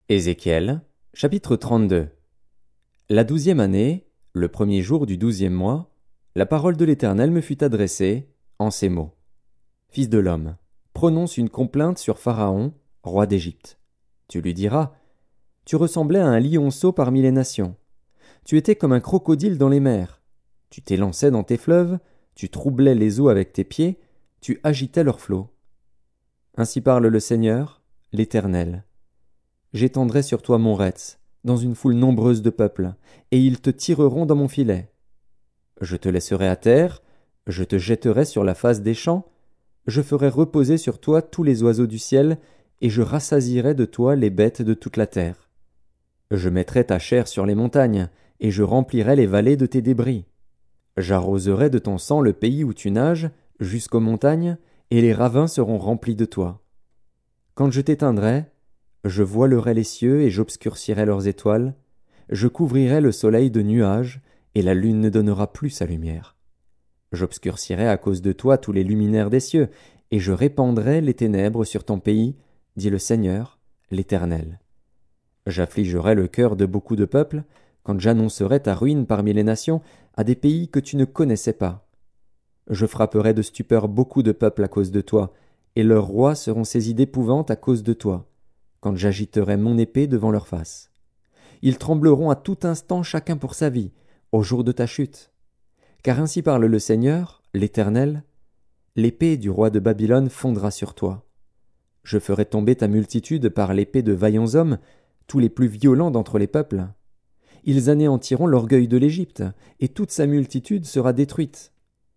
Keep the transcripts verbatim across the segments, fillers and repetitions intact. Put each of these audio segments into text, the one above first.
Ézéchiel, chapitre trente-deux. La douzième année, le premier jour du douzième mois, la parole de l'Éternel me fut adressée, en ces mots. Fils de l'homme, prononce une complainte sur Pharaon, roi d'Égypte. Tu lui diras, tu ressemblais à un lionceau parmi les nations. Tu étais comme un crocodile dans les mers. Tu t'élançais dans tes fleuves, tu troublais les eaux avec tes pieds, tu agitais leurs flots. Ainsi parle le Seigneur, l'Éternel. J'étendrai sur toi mon retz, dans une foule nombreuse de peuples, et ils te tireront dans mon filet. Je te laisserai à terre, je te jetterai sur la face des champs, je ferai reposer sur toi tous les oiseaux du ciel, et je rassasierai de toi les bêtes de toute la terre. Je mettrai ta chair sur les montagnes, et je remplirai les vallées de tes débris. J'arroserai de ton sang le pays où tu nages, jusqu'aux montagnes, et les ravins seront remplis de toi. Quand je t'éteindrai, je voilerai les cieux et j'obscurcirai leurs étoiles, je couvrirai le soleil de nuages, et la lune ne donnera plus sa lumière. J'obscurcirai à cause de toi tous les luminaires des cieux, et je répandrai les ténèbres sur ton pays, dit le Seigneur, l'Éternel. J'affligerai le cœur de beaucoup de peuples, quand j'annoncerai ta ruine parmi les nations, à des pays que tu ne connaissais pas. Je frapperai de stupeur beaucoup de peuples à cause de toi, et leurs rois seront saisis d'épouvante à cause de toi, quand j'agiterai mon épée devant leur face. Ils trembleront à tout instant chacun pour sa vie, au jour de ta chute. Car ainsi parle le Seigneur, l'Éternel, l'épée du roi de Babylone fondra sur toi. Je ferai tomber ta multitude par l'épée de vaillants hommes, tous les plus violents d'entre les peuples. Ils anéantiront l'orgueil de l'Égypte, et toute sa multitude sera détruite.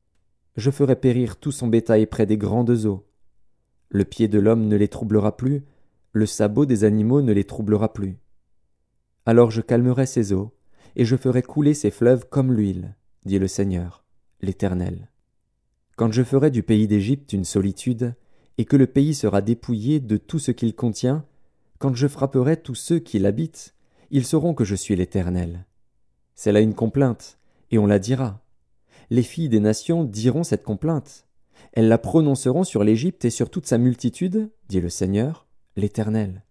Je ferai périr tout son bétail près des grandes eaux. Le pied de l'homme ne les troublera plus, le sabot des animaux ne les troublera plus. Alors je calmerai ces eaux, et je ferai couler ces fleuves comme l'huile, dit le Seigneur, l'Éternel. Quand je ferai du pays d'Égypte une solitude, et que le pays sera dépouillé de tout ce qu'il contient, quand je frapperai tous ceux qui l'habitent, ils sauront que je suis l'Éternel. C'est là une complainte, et on la dira. Les filles des nations diront cette complainte. Elles la prononceront sur l'Égypte et sur toute sa multitude, dit le Seigneur, l'Éternel.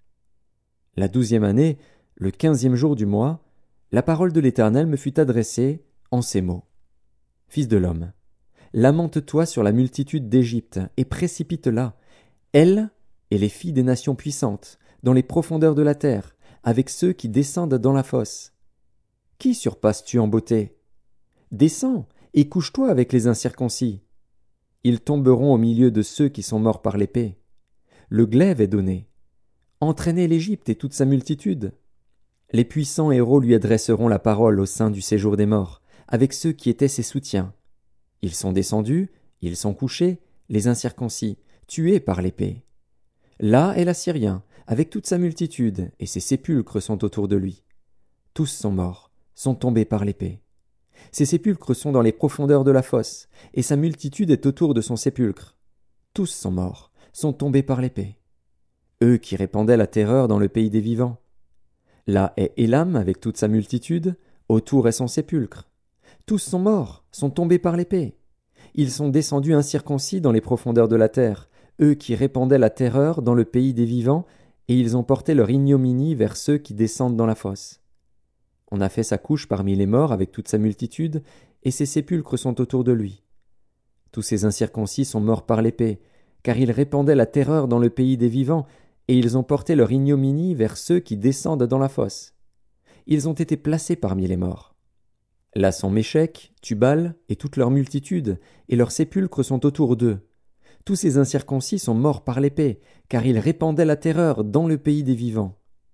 La douzième année, le quinzième jour du mois, la parole de l'Éternel me fut adressée en ces mots. Fils de l'homme, lamente-toi sur la multitude d'Égypte et précipite-la, elle et les filles des nations puissantes, dans les profondeurs de la terre, avec ceux qui descendent dans la fosse. Qui surpasses-tu en beauté? Descends et couche-toi avec les incirconcis. Ils tomberont au milieu de ceux qui sont morts par l'épée. Le glaive est donné. Entraînez l'Égypte et toute sa multitude. Les puissants héros lui adresseront la parole au sein du séjour des morts, avec ceux qui étaient ses soutiens. Ils sont descendus, ils sont couchés, les incirconcis, tués par l'épée. Là est l'Assyrien, avec toute sa multitude, et ses sépulcres sont autour de lui. Tous sont morts, sont tombés par l'épée. Ses sépulcres sont dans les profondeurs de la fosse, et sa multitude est autour de son sépulcre. Tous sont morts, sont tombés par l'épée. Eux qui répandaient la terreur dans le pays des vivants. Là est Élam avec toute sa multitude, autour est son sépulcre. Tous sont morts, sont tombés par l'épée. Ils sont descendus incirconcis dans les profondeurs de la terre, eux qui répandaient la terreur dans le pays des vivants, et ils ont porté leur ignominie vers ceux qui descendent dans la fosse. On a fait sa couche parmi les morts avec toute sa multitude, et ses sépulcres sont autour de lui. Tous ces incirconcis sont morts par l'épée, car ils répandaient la terreur dans le pays des vivants, et ils ont porté leur ignominie vers ceux qui descendent dans la fosse. Ils ont été placés parmi les morts. Là sont Méchec, Tubal, et toute leur multitude, et leurs sépulcres sont autour d'eux. Tous ces incirconcis sont morts par l'épée, car ils répandaient la terreur dans le pays des vivants.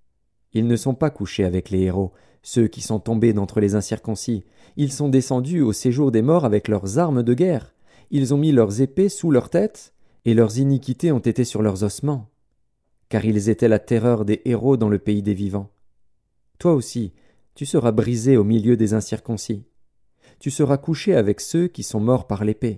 Ils ne sont pas couchés avec les héros, ceux qui sont tombés d'entre les incirconcis. Ils sont descendus au séjour des morts avec leurs armes de guerre. Ils ont mis leurs épées sous leurs têtes, et leurs iniquités ont été sur leurs ossements. Car ils étaient la terreur des héros dans le pays des vivants. Toi aussi, tu seras brisé au milieu des incirconcis. Tu seras couché avec ceux qui sont morts par l'épée.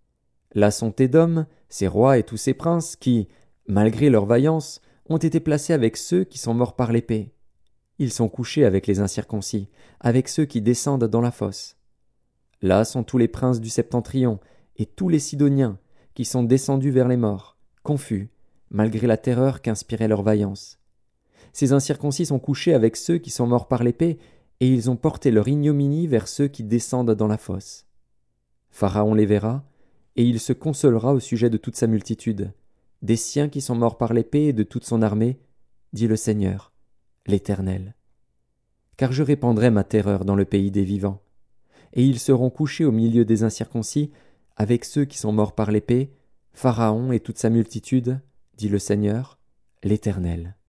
Là sont Édom, ses rois et tous ses princes qui, malgré leur vaillance, ont été placés avec ceux qui sont morts par l'épée. Ils sont couchés avec les incirconcis, avec ceux qui descendent dans la fosse. Là sont tous les princes du septentrion et tous les Sidoniens qui sont descendus vers les morts, confus, malgré la terreur qu'inspirait leur vaillance. Ces incirconcis sont couchés avec ceux qui sont morts par l'épée, et ils ont porté leur ignominie vers ceux qui descendent dans la fosse. Pharaon les verra, et il se consolera au sujet de toute sa multitude, des siens qui sont morts par l'épée et de toute son armée, dit le Seigneur, l'Éternel. Car je répandrai ma terreur dans le pays des vivants, et ils seront couchés au milieu des incirconcis, avec ceux qui sont morts par l'épée, Pharaon et toute sa multitude, dit le Seigneur, l'Éternel.